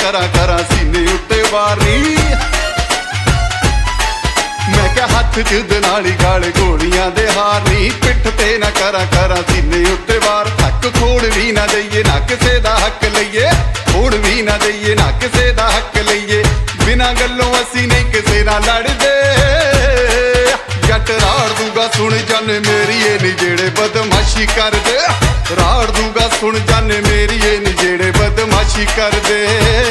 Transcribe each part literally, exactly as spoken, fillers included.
करा करा सीने उत्ते वार नी। मैं क्या हथ च दनाली गाल गोलियां दे हार नी। पिठ ते ना करा करा सीने उत्ते वार। हक खोड़ भी ना दईए ना किसे दा हक लईए, खोड़ भी ना दईए ना किसे दा हक लईए। बिना गल्लों असी नहीं किसे ना लड़दे। जट राड़ दूंगा सुन जाने मेरी ये नी जेड़े बदमाशी कर दे। राड़ दूंगा सुन जाने मेरी ये नी जेड़े बदमाशी कर दे।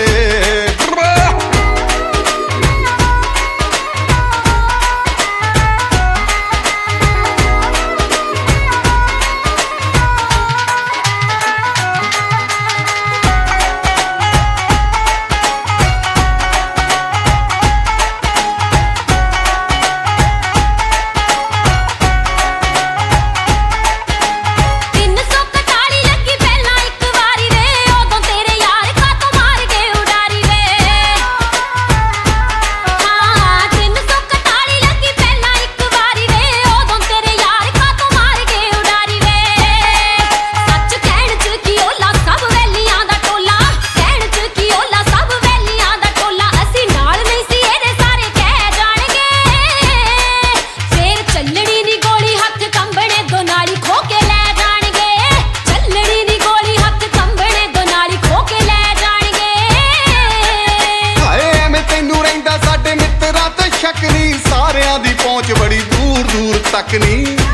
सारियां दी पहुंच बड़ी दूर दूर तक नी।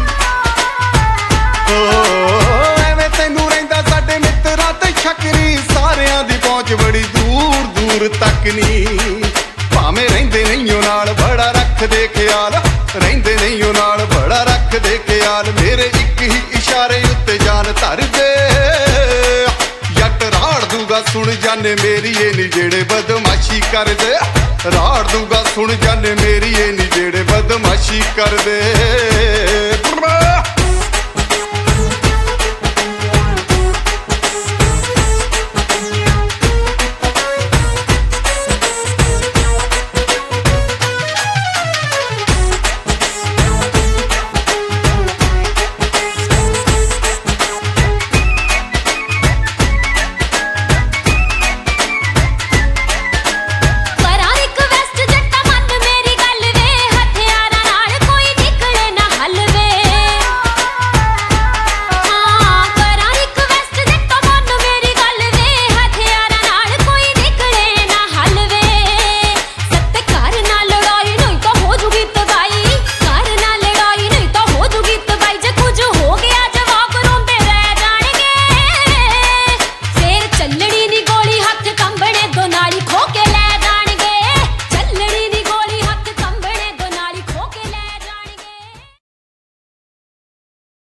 एवें तैनू रहिंदा साडे मित्तरां ते शक नी। सारियां दी पहुंच बड़ी दूर दूर तक नी। भावें रहिंदे नहीं नाल बड़ा रख दे ख्याल, रहिंदे नहीं नाल बड़ा रख दे ख्याल। मेरे एक ही इशारे उत्ते जान धर दे। जट राड़ दूंगा सुन जाने मेरी ये नी जेड़े बदमाशी कर दे। राड़ दूंगा सुन जाने मेरी ये नी जेड़े बदमाशी कर दे।